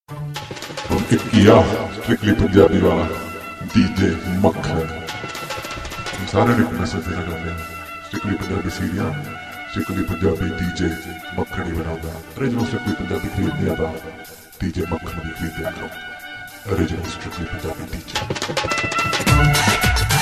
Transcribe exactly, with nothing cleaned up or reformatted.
एक किया स्ट्रिक्टली पंजाबी वाला डीजे मक्खन सारे ने मैसेज देना चाहते हैं। स्ट्रिक्टली पंजाबी सीढ़ियाँ स्ट्रिक्टली पंजाबी डीजे मक्खन ही बनाता। ओरिजिनल स्ट्रिक्टली पंजाबी खरीदने आता डीजे मक्खन भी खरीद दिया करो। Original strictly Punjabi DJ